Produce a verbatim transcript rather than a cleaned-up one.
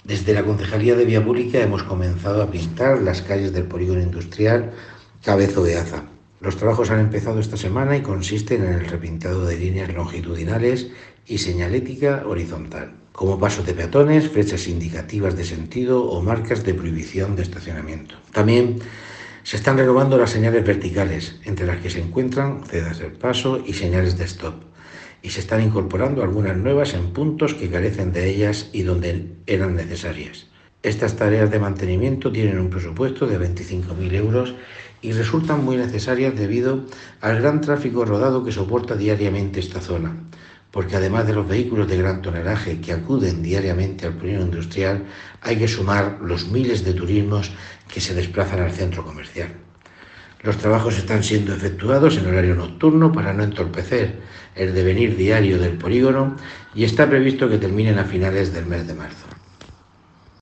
Desde la Concejalía de Vía Pública hemos comenzado a pintar las calles del polígono industrial Cabezo de Aza. Los trabajos han empezado esta semana y consisten en el repintado de líneas longitudinales y señalética horizontal, como pasos de peatones, flechas indicativas de sentido o marcas de prohibición de estacionamiento. También se están renovando las señales verticales, entre las que se encuentran cedas del paso y señales de stop, y se están incorporando algunas nuevas en puntos que carecen de ellas y donde eran necesarias. Estas tareas de mantenimiento tienen un presupuesto de veinticinco mil euros y resultan muy necesarias debido al gran tráfico rodado que soporta diariamente esta zona, porque además de los vehículos de gran tonelaje que acuden diariamente al polígono industrial, hay que sumar los miles de turismos que se desplazan al centro comercial. Los trabajos están siendo efectuados en horario nocturno para no entorpecer el devenir diario del polígono y está previsto que terminen a finales del mes de marzo.